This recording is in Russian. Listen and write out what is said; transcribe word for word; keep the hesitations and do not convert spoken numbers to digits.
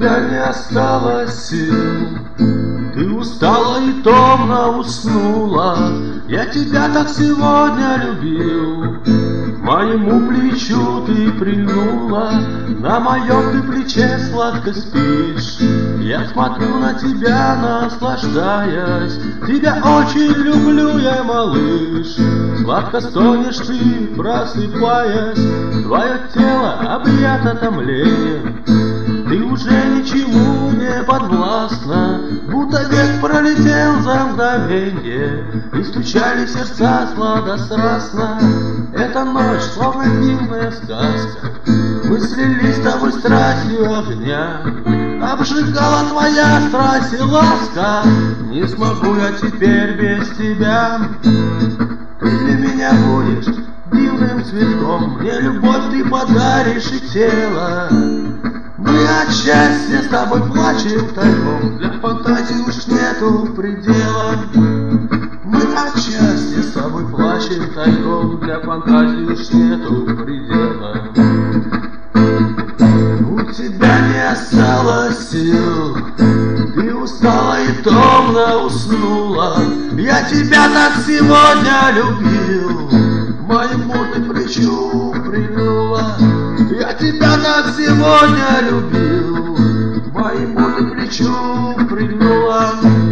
тебя не осталось сил, ты устала и томно уснула. Я тебя так сегодня любил, к моему плечу ты прильнула, на моем ты плече сладко спишь. Я смотрю на тебя, наслаждаясь, тебя очень люблю я, малыш. Сладко стонешь ты, просыпаясь, твое тело объято томлением. Ты уже ничему не подвластна, будто век пролетел за мгновенье, и стучали сердца сладострастно. Эта ночь словно дивная сказка, мы слились с тобой страстью огня. Обжигала твоя страсть и ласка, не смогу я теперь без тебя. Ты для меня будешь дивным цветком, мне любовь ты подаришь и тело. Мы от счастья с тобой плачем тайком, для фантазии уж нету предела. Мы от счастья с тобой плачем тайком, для фантазии уж нету предела. У тебя не осталось сил, ты устала и томно уснула. Я тебя так сегодня любил, к моему ты плечу прильнула. Я тебя так сегодня любил, к моему ты плечу прильнула.